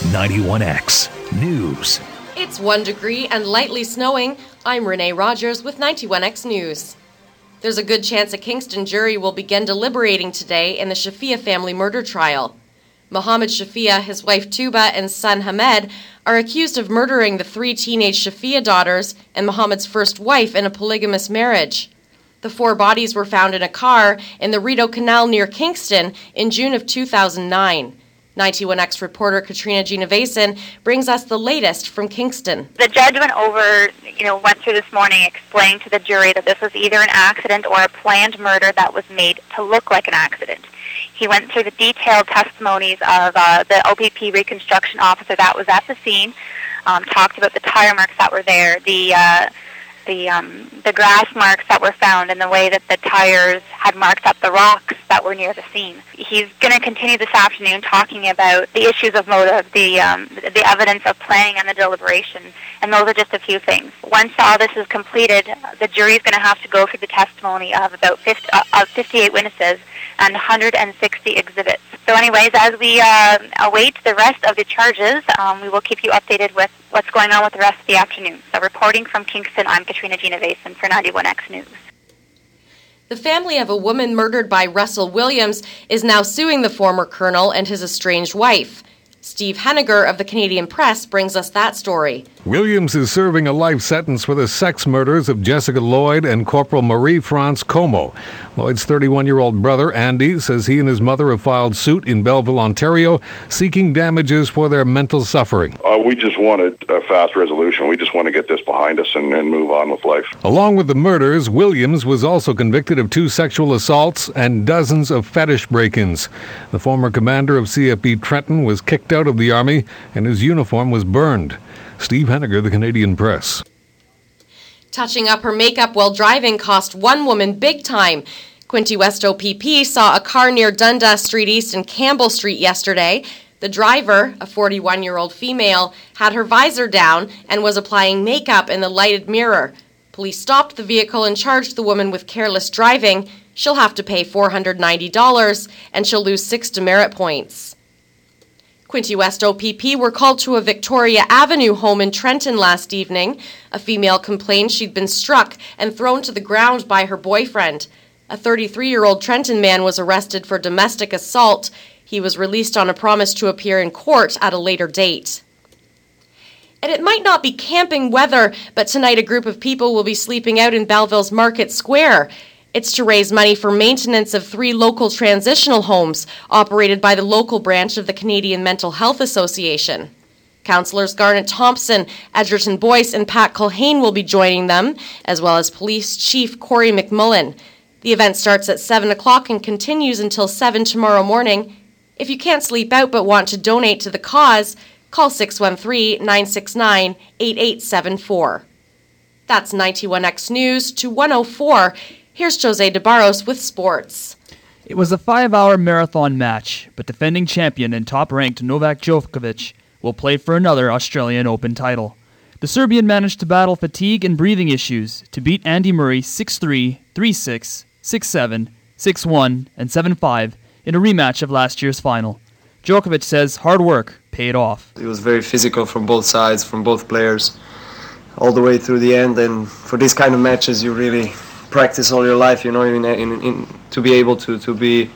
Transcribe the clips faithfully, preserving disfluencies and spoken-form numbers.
ninety-one X News. It's one degree and lightly snowing. I'm Renee Rogers with ninety-one X News. There's a good chance a Kingston jury will begin deliberating today in the Shafia family murder trial. Mohammed Shafia, his wife Tuba, and son Hamed are accused of murdering the three teenage Shafia daughters and Mohammed's first wife in a polygamous marriage. The four bodies were found in a car in the Rideau Canal near Kingston in June of two thousand nine. ninety-one X reporter Katrina Genevason brings us the latest from Kingston. The judge went over, you know, went through this morning, explained to the jury that this was either an accident or a planned murder that was made to look like an accident. He went through the detailed testimonies of uh, the O P P reconstruction officer that was at the scene, um, talked about the tire marks that were there, the uh, the um, the grass marks that were found, and the way that the tires had marked up the rocks that were near the scene. He's going to continue this afternoon talking about the issues of motive, the um, the evidence of planning and the deliberation, and those are just a few things. Once all this is completed, the jury is going to have to go through the testimony of about fifty, uh, of fifty-eight witnesses and one hundred sixty exhibits. So anyways, as we uh, await the rest of the charges, um, we will keep you updated with what's going on with the rest of the afternoon. So reporting from Kingston, I'm Katrina Genevason for ninety-one X News. The family of a woman murdered by Russell Williams is now suing the former colonel and his estranged wife. Steve Henniger of the Canadian Press brings us that story. Williams is serving a life sentence for the sex murders of Jessica Lloyd and Corporal Marie-France Como. Lloyd's thirty-one-year-old brother, Andy, says he and his mother have filed suit in Belleville, Ontario, seeking damages for their mental suffering. Uh, we just wanted a fast resolution. We just want to get this behind us and, and move on with life. Along with the murders, Williams was also convicted of two sexual assaults and dozens of fetish break-ins. The former commander of C F B Trenton was kicked out of the Army and his uniform was burned. Steve Henniger, the Canadian Press. Touching up her makeup while driving cost one woman big time. Quinte West O P P saw a car near Dundas Street East and Campbell Street yesterday. The driver, a forty-one-year-old female, had her visor down and was applying makeup in the lighted mirror. Police stopped the vehicle and charged the woman with careless driving. She'll have to pay four hundred ninety dollars and she'll lose six demerit points. Quinte West O P P were called to a Victoria Avenue home in Trenton last evening. A female complained she'd been struck and thrown to the ground by her boyfriend. A thirty-three-year-old Trenton man was arrested for domestic assault. He was released on a promise to appear in court at a later date. And it might not be camping weather, but tonight a group of people will be sleeping out in Belleville's Market Square. It's to raise money for maintenance of three local transitional homes operated by the local branch of the Canadian Mental Health Association. Councillors Garnet Thompson, Edgerton Boyce, and Pat Culhane will be joining them, as well as Police Chief Corey McMullen. The event starts at seven o'clock and continues until seven tomorrow morning. If you can't sleep out but want to donate to the cause, call six one three, nine six nine, eight eight seven four. That's ninety-one X News to one oh four. Here's Jose de Barros with sports. It was a five-hour marathon match, but defending champion and top-ranked Novak Djokovic will play for another Australian Open title. The Serbian managed to battle fatigue and breathing issues to beat Andy Murray six three, three six, six seven, six one, and seven five in a rematch of last year's final. Djokovic says hard work paid off. It was very physical from both sides, from both players, all the way through the end, and for these kind of matches you really practice all your life, you know, in, in, in, to be able to, to be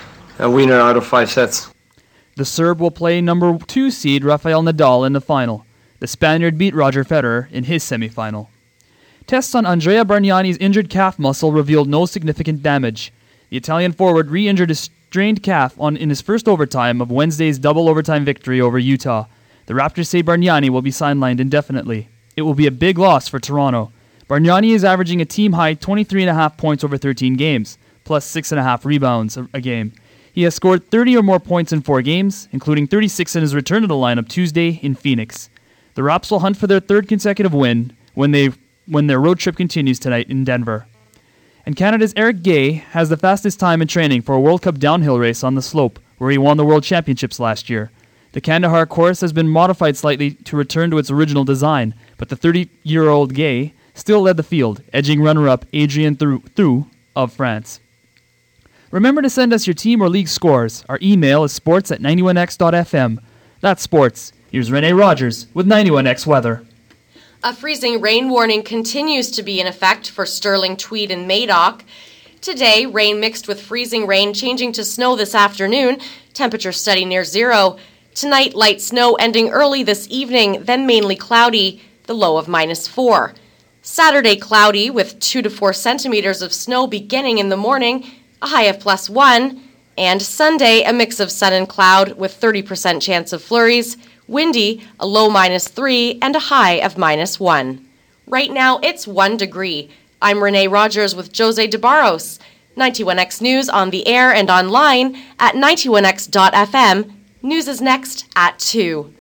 a winner out of five sets. The Serb will play number two seed Rafael Nadal in the final. The Spaniard beat Roger Federer in his semifinal. Tests on Andrea Bargnani's injured calf muscle revealed no significant damage. The Italian forward re-injured his strained calf on, in his first overtime of Wednesday's double overtime victory over Utah. The Raptors say Bargnani will be sidelined indefinitely. It will be a big loss for Toronto. Bargnani is averaging a team-high twenty-three point five points over thirteen games, plus six point five rebounds a, a game. He has scored thirty or more points in four games, including thirty-six in his return to the lineup Tuesday in Phoenix. The Raps will hunt for their third consecutive win when they when their road trip continues tonight in Denver. And Canada's Eric Gay has the fastest time in training for a World Cup downhill race on the slope, where he won the World Championships last year. The Kandahar course has been modified slightly to return to its original design, but the thirty-year-old Gay still led the field, edging runner-up Adrien Throux of France. Remember to send us your team or league scores. Our email is sports at ninety-one x dot f m. That's sports, Here's Renee Rogers with ninety-one X weather. A freezing rain warning continues to be in effect for Stirling, Tweed, and Madoc. Today, rain mixed with freezing rain, changing to snow this afternoon. Temperature steady near zero. Tonight, light snow ending early this evening, then mainly cloudy, the low of minus four. Saturday, cloudy with two to four centimeters of snow beginning in the morning, a high of plus one. And Sunday, a mix of sun and cloud with thirty percent chance of flurries. Windy, a low minus three, and a high of minus one. Right now, it's one degree. I'm Renee Rogers with Jose DeBarros. ninety-one X News on the air and online at ninety-one x dot f m. News is next at two.